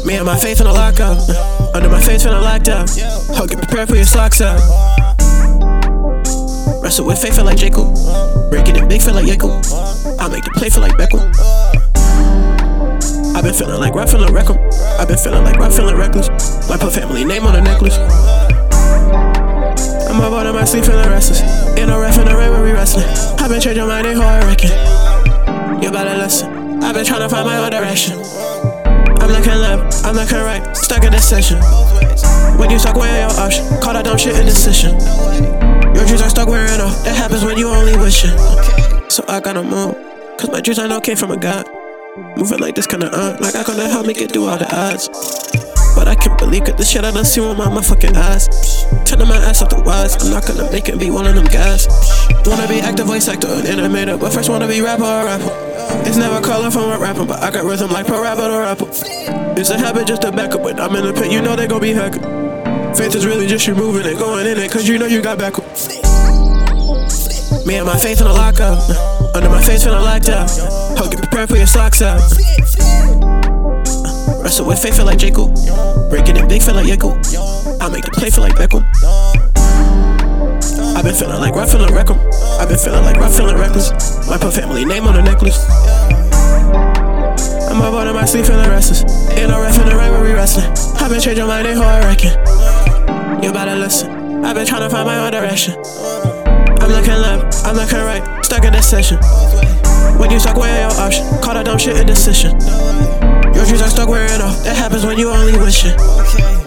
Me and my faith in a lockup. Under my face feeling locked up. Hope get prepared, put your socks up. Wrestle with faith, feel like Jacob. Breaking it big, feel like Jacob. I make the play, feel like Beckham. I've been feeling like rough, feeling reckless. I've been feeling like rough, feeling reckless. Might put family name on a necklace. I'm up out of my sleep, feeling restless. In a ref in the rain when we wrestling. I've been changing my name, how I reckon. You better listen. I've been trying to find my own direction. I'm looking left, I'm looking right, stuck in this session. When you stuck wearing your option, call that dumb shit indecision. Your dreams are stuck wearing off, that happens when you only wishing. So I gotta move, cause my dreams I know came from a God. Moving like this kinda like I gonna help me get through all the odds. But I can't believe it, this shit I done seen with my motherfucking eyes. Turning my ass up the wise, I'm not gonna make it be one of them guys. Wanna be actor, voice actor, and animator, but first wanna be rapper or rapper. It's never calling from a rapper, but I got rhythm like pro rapper or rapper. It's a habit just to back up, when I'm in the pit, you know they gon' be hacking. Faith is really just you moving it, going in it, cause you know you got backup. Me and my faith in a lockup. Under my face feeling locked up. Hope get prepared, put your socks up. Wrestle with faith, feel like Jacob. Breaking it big, feel like Jacob. I make the play, feel like Beckham. I've been feeling like rough, feeling reckless. I've been feeling like rough, feeling reckless. Might put family name on a necklace. I'm up out of my sleep, feeling restless. In a ref in the rain when we wrestling. I've been changing my name, how I reckon. You better listen. I've been trying to find my own direction. I'm looking left, I'm looking right, stuck in this session. When you stuck wearing your option, call that dumb shit indecision. Your dreams are stuck wearing off, that happens when you only wishing.